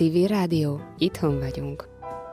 Civil Rádió, itthon vagyunk.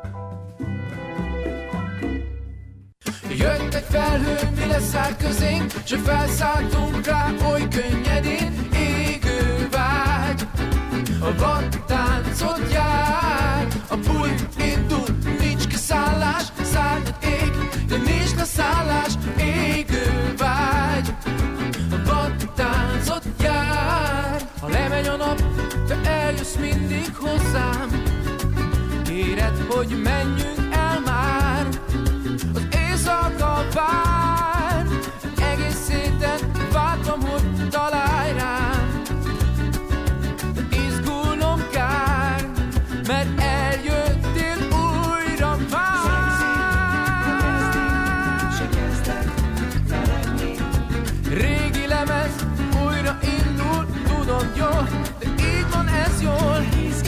Jött egy felhő, mi leszállt közénk, s felszálltunk rá oly könnyedén. Égő vágy, a vadtáncot jár, a buli indul, nincs kiszállás, szárnyat ég, de nincs leszállás. Égő vágy, a vadtáncot jár. Ha lemegy a nap, te eljössz mindig hozzám, kéred, hogy menjünk el már. Az éjszaka vár, egész héten vártam, hogy találj rám. De izgulnom kár, mert eljöttél újra már. Régi lemez újra indul, tudom jól, de így van ez jól.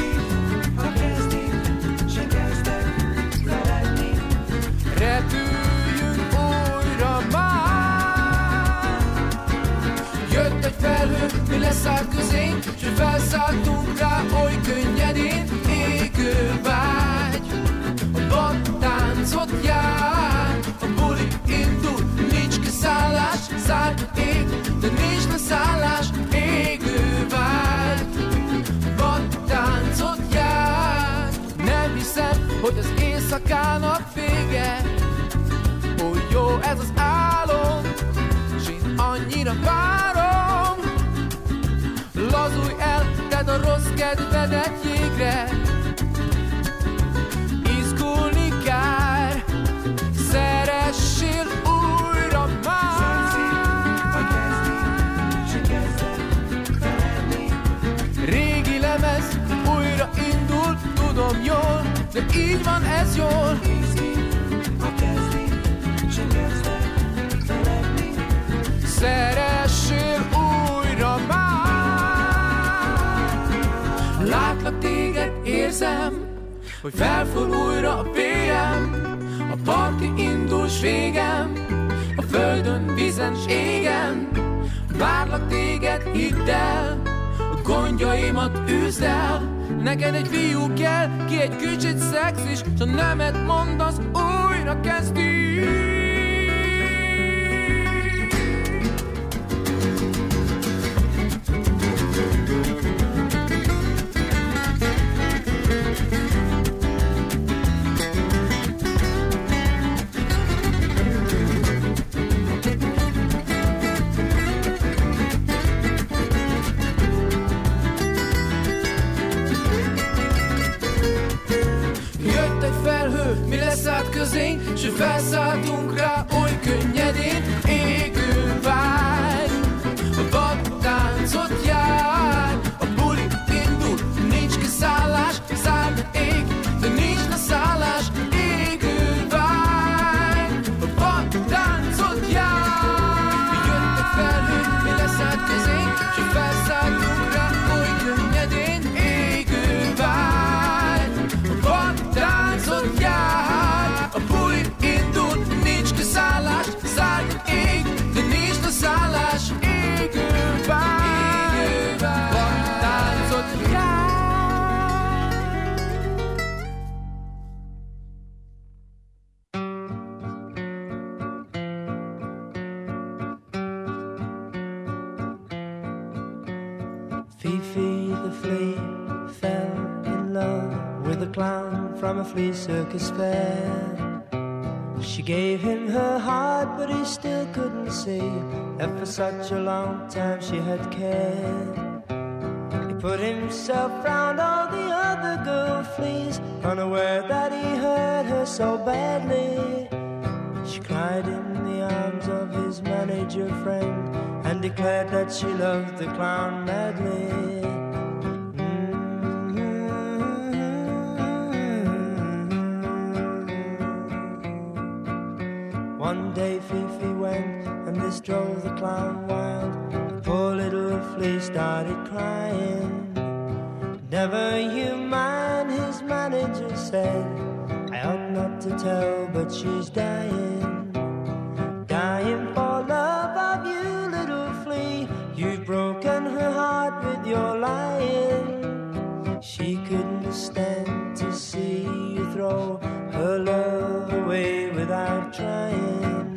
Repüljünk újra már. Jött egy felhő, mi leszállt közénk, s felszálltunk rá oly könnyedén. Égő vágy, a vadtáncot jár, a buli indul, nincs kiszállás, szárnyat ég, de nincs leszállás. Égő vágy, a vadtáncot jár. Nem hiszem, hogy az éjszakának vége, ó jó ez az álom, s én annyira várom. Lazulj el, tedd a rossz kedvedet jégre, izgulni kár, szeressél újra már. Régi lemez újra indul, tudom jól, de így van ez jól. Szeressél újra már. Látlak téged, érzem, hogy felfúl újra a PM. A parti indul s végem, a földön, vízen s égen. Várlak téged, hidd el, a gondjaimat üzd el. Neked egy fiú kell, ki egy kicsit szexis, s ha nemet mondasz, újra kezdjük. Mi leszállt közénk, s felszálltunk rá oly könnyedén. Égő vágy, a vadtáncot jár, a buli indul, nincs kiszállás, szárnyat ég, de nincs leszállás. Égő vágy, a vadtáncot jár. Jött egy felhő, mi leszállt közénk, s felszálltunk rá oly könnyedén. Égő vágy, a vadtáncot jár, a buli indul, nincs kiszállás, szárnyat ég, de nincs leszállás. Égő vágy, vadtáncot jár. Fifi the flea fell in love with a clown from a flea circus fair. She gave him her heart, but he still couldn't see that for such a long time she had cared. He put himself round all the other girl fleas, unaware that he hurt her so badly. She cried in the arms of his manager friend and declared that she loved the clown madly. One day Fifi went, and this drove the clown wild. The poor little flea started crying. Never you mind, his manager said. I ought not to tell, but she's dying. Dying for love of you, little flea. You've broken her heart with your lying. She couldn't stand to see you throw her love away without trying.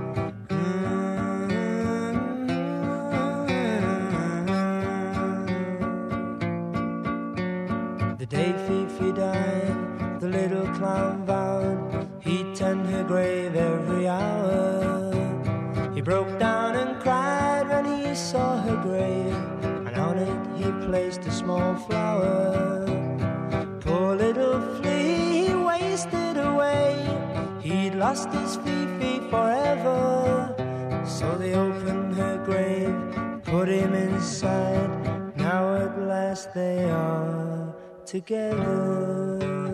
The day Fifi died, the little clown vowed he'd tend her grave every hour. He broke down and cried when he saw her grave, and on it he placed a small flower. Poor little flea, he wasted away. He'd lost his Fifi forever. So they opened her grave, put him inside. Now at last they are together.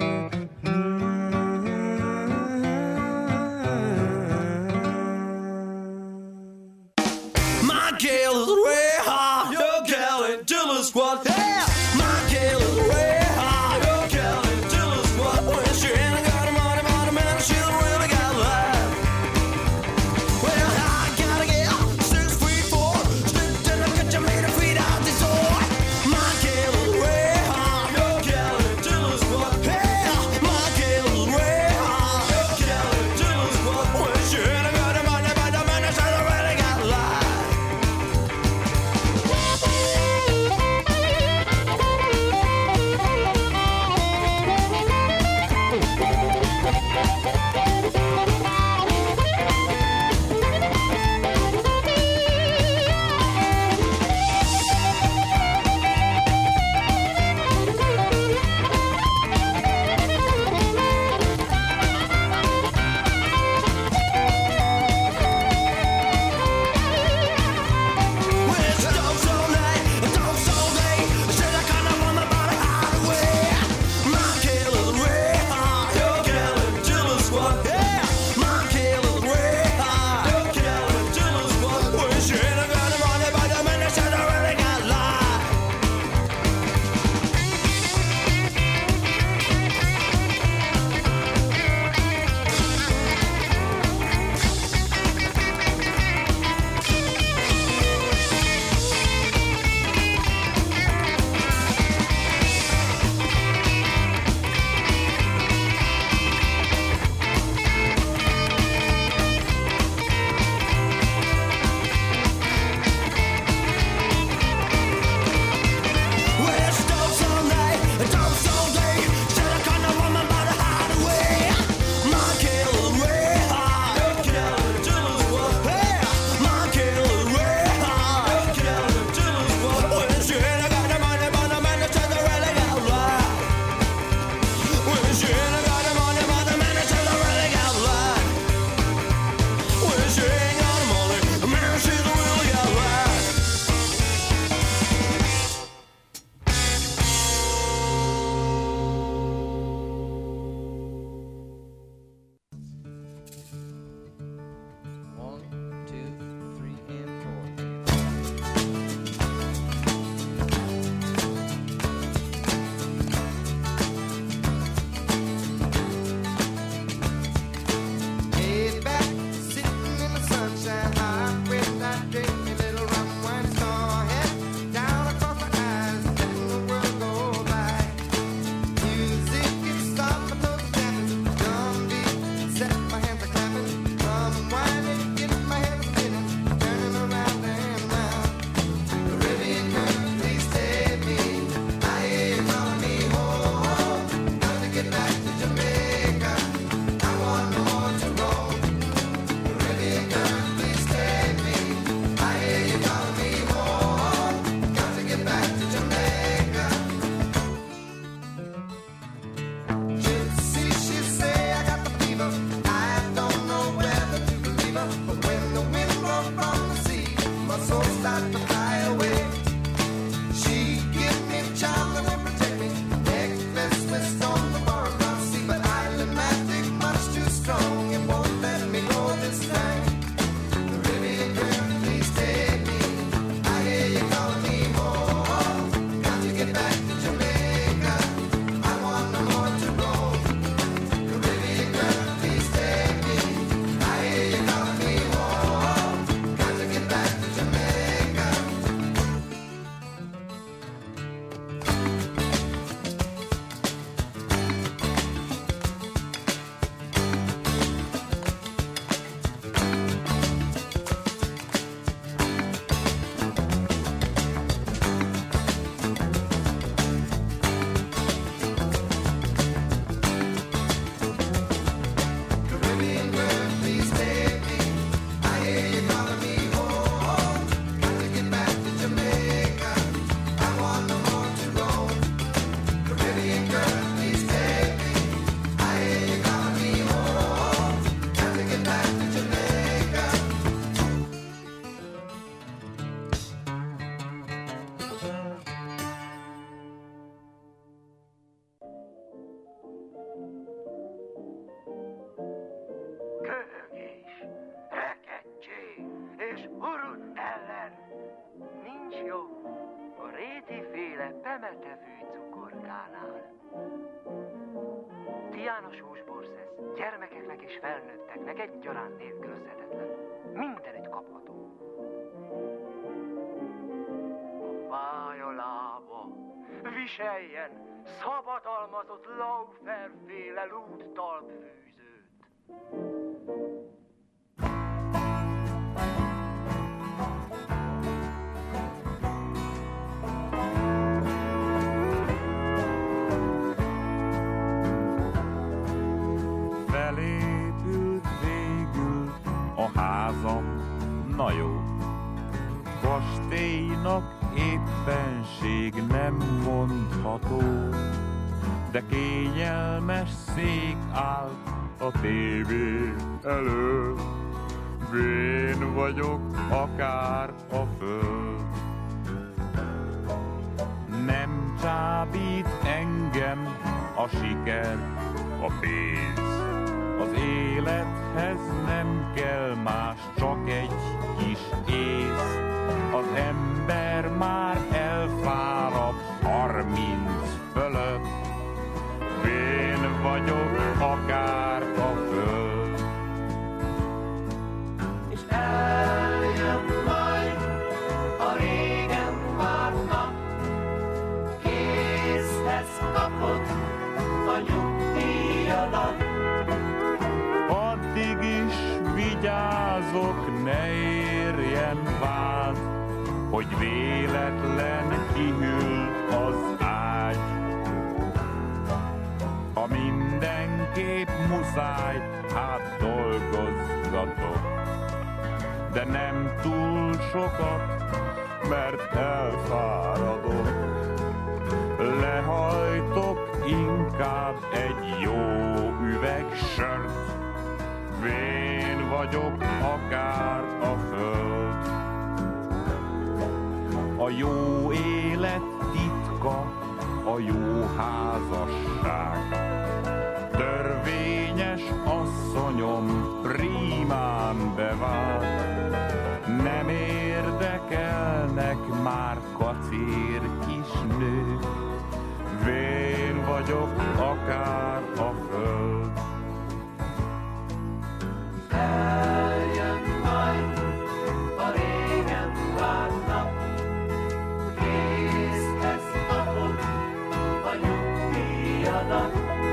My gal is way high, your gal ain't till a squat. Yeah, my gal is way high, your gal ain't till a squat. When she ain't got money, man, she really got life. Well, I gotta get 6'4", stripped and I got you made a feet out this door. My gal is way high, your gal ain't till a squat. Yeah, my gal is way high, your gal ain't till a squat. When she ain't got money, man, she really got life. a rétiféle pemetevű cukorkánál. Tiános húsborszesz gyermekeknek és felnőtteknek egyaránt nélkülözhetetlen. Mindenütt kapható. A fájalába viseljen szabadalmazott Lauferféle lúdtalpfűzőt. Felépült végül a házam, na jó. Kastélynak éppenség nem mondható, de kényelmes szék állt a tévé előtt. Vén vagyok akár a föld. Nem csábít engem a siker, a pénz. Az élethez nem kell más, csak egy kis ész. Az ember már elfáradt 30 fölött. Vén vagyok akár a föld. És eljön majd a régen várt nap, kézhez kapod a nyugdíjadat. Addig is vigyázok, ne érjen vád, hogy véletlen kihűl az ágy. Ha mindenképp muszáj, hát dolgozgatok, de nem túl sokat, mert elfáradok. Lehajtok inkább egy jó üveg sört, vén vagyok akár a föld. A jó élet titka, a jó házasság. Törvényes asszonyom prímán bevált. Nem érdekelnek már kacér kis nők, vén vagyok akár a föld. Eljön majd a régen várt nap, kézhez kapod a nyugdíjadat.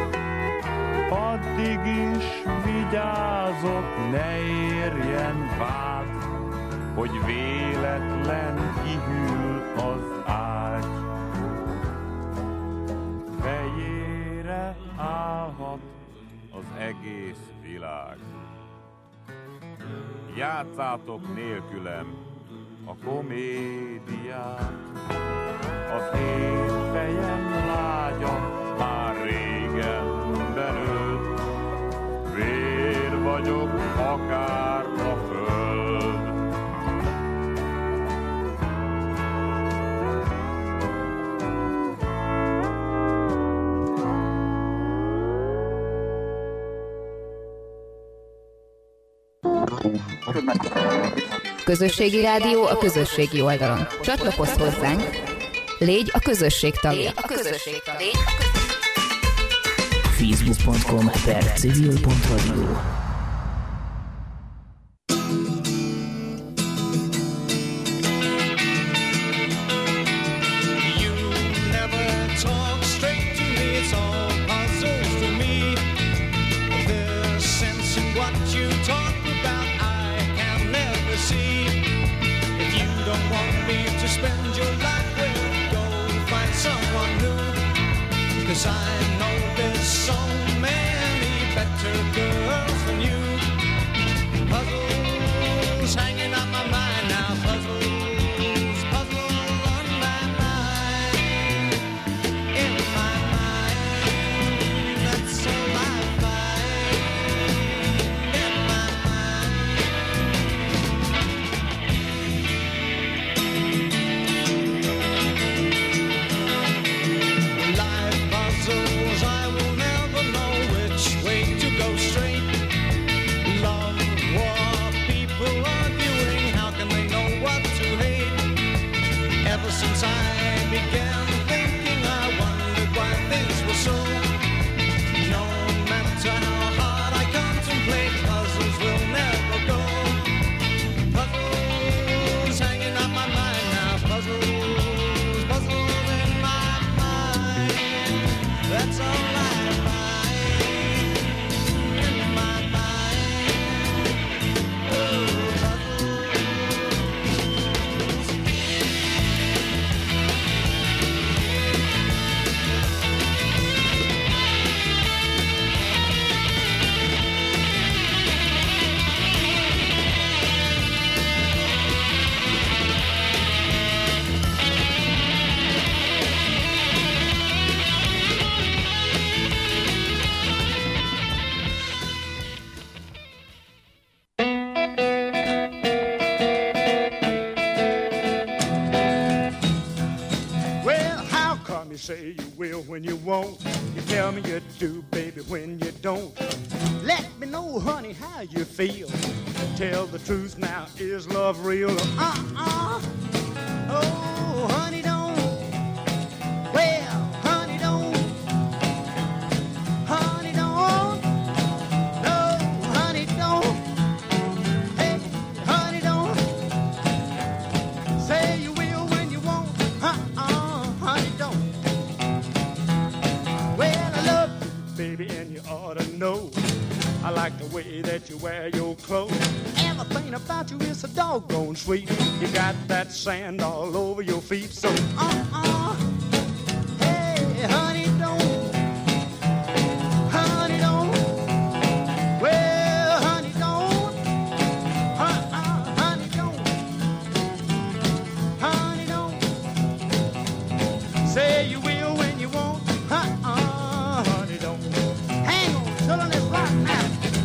Addig is vigyázok, ne érjen vád, hogy véletlen kihűl az ágy. Fejére állhat az egész világ. Játszátok nélkülem a komédiát. Az én fejem lágya már régen benőtt, vér vagyok akár a föld. Közösségi rádió a közösségi oldalon. Csatlakozz hozzánk, légy a közösség tagja. Facebook.com/civil.radio. Spend your life with, go find someone new. 'Cause I know there's so many better girls than you. Puzzles hanging on my mind now, puzzles, puzzles on my mind. In my mind, that's all I find. In my life puzzles, I will never know which way to go straight. me say you will when you won't. You tell me you do, baby, when you don't. Let me know, honey, how you feel. Tell the truth now, is love real? Oh, honey, don't. Well, honey, don't. Honey, don't. No, honey, don't. Hey, honey, don't. Say you will when you won't. Honey, don't. Well, I love you, baby, and you ought to know. I like the way that you wear your clothes. Everything about you is so doggone sweet. You got that sand all over your feet. So, hey, honey, don't. Honey, don't. Well, honey, don't. Honey, don't. Honey, don't. Say you will when you won't. Honey, don't. Hang on, till on this rock now.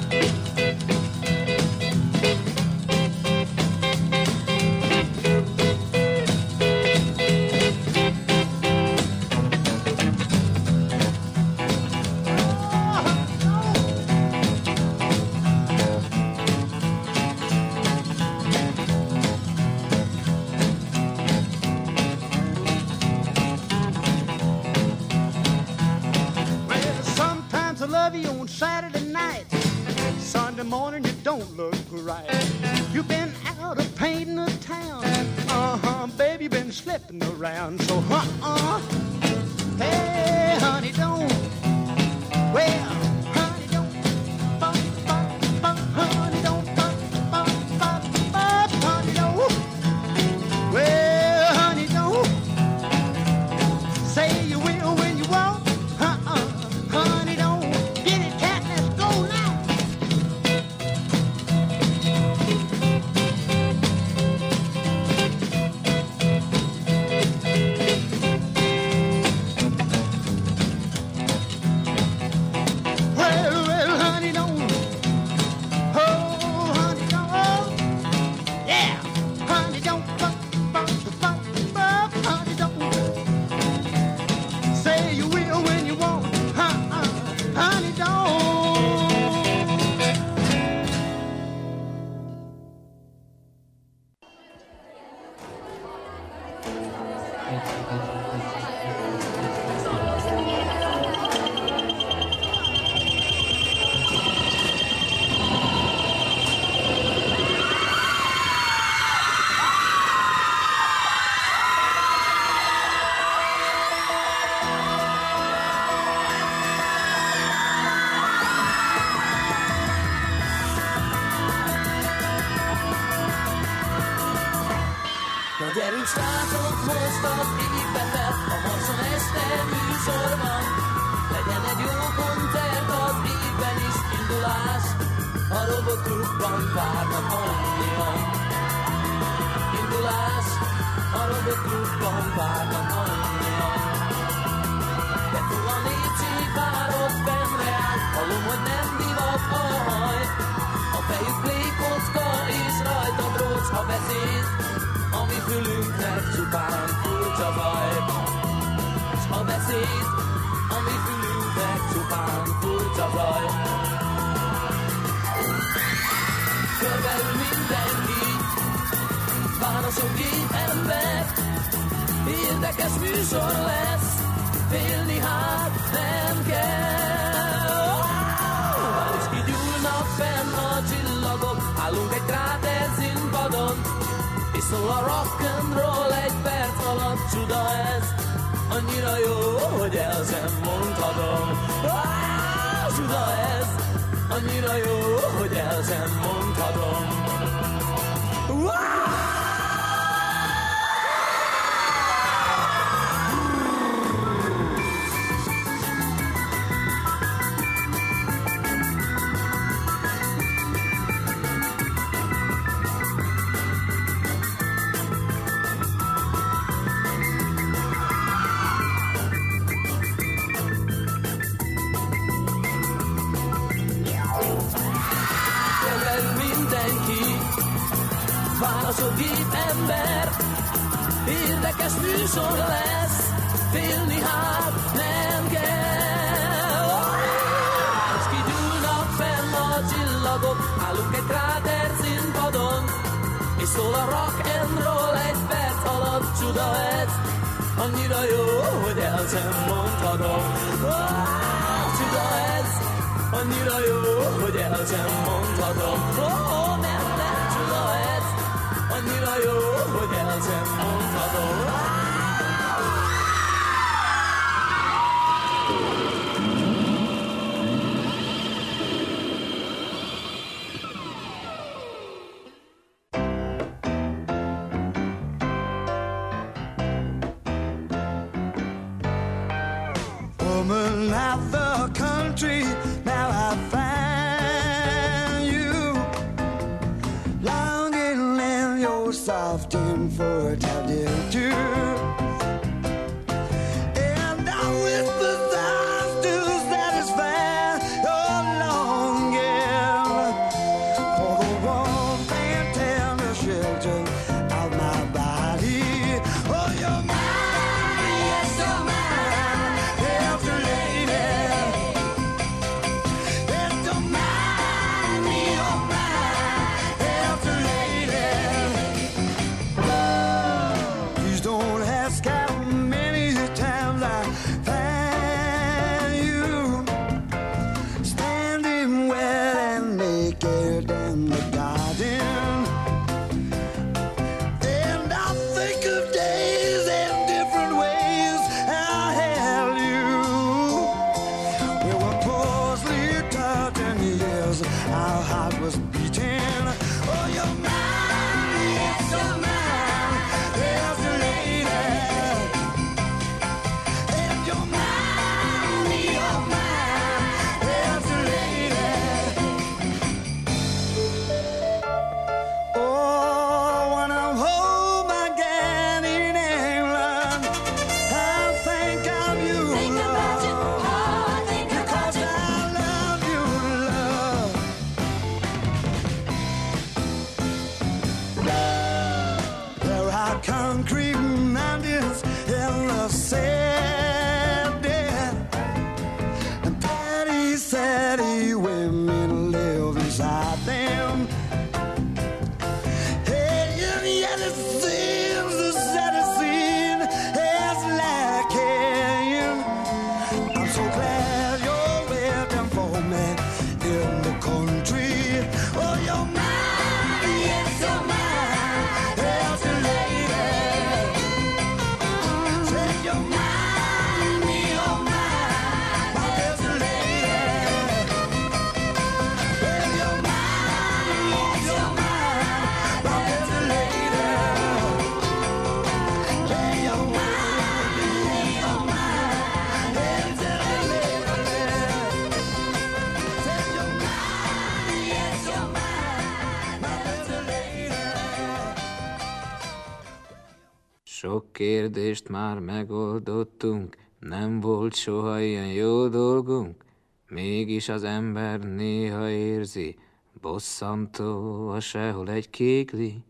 Saturday night, Sunday morning you don't look right. You've been out of painting the town. Baby, you've been slipping around. So, hey, honey, don't. Well, honey, don't. Honey, don't. Honey, don't. Well, honey, don't. Say you will when you won't. Honey, don't. Válaszol két ember, érdekes műsor lesz, félni hát nem kell. És kigyúlnak fenn a csillagok, állunk egy kráter színpadon, és szól a rock and roll egy perc alatt, csuda ez, annyira jó, hogy el sem mondhatom. Csuda ez, annyira jó, hogy el sem mondhatom. Nem, csuda ez, annyira jó, hogy el sem mondhatom. Woman of the country, now I find you longing in your soft and fertile too. And I whisper thoughts to satisfy your longing for the warmth and tender shelter of my body. Oh, you're mine, yes, you're mine. Sok kérdést már megoldottunk, nem volt soha ilyen jó dolgunk, mégis az ember néha érzi, bosszantó a sehol egy kékli.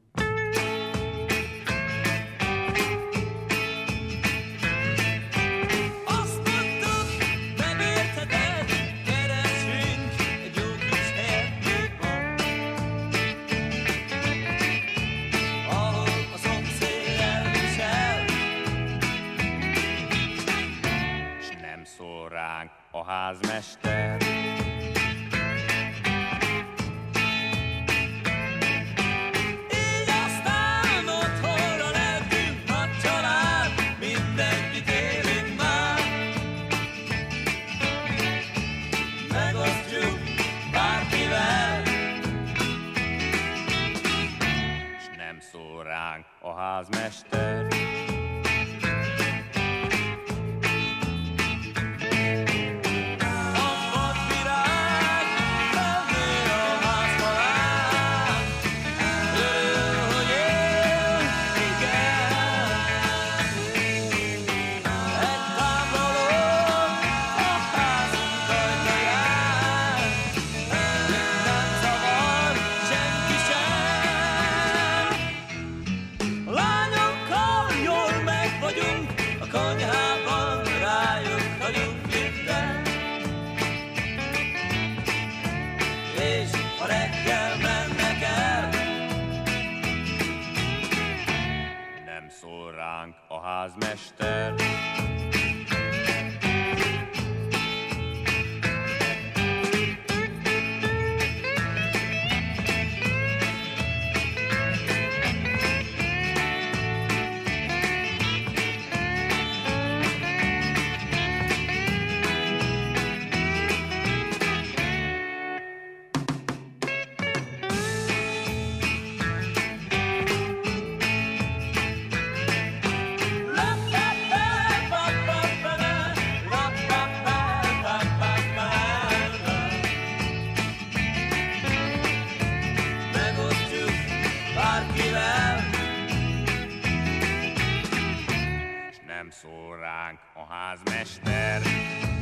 A házmester. Így aztán otthonra lelkünk, nagy család, mindenkit érünk már. Megosztjuk bárkivel, s nem szól ránk a házmester. Lányokkal jól meg vagyunk, a konyhában a házmester. Nem szól ránk a házmester.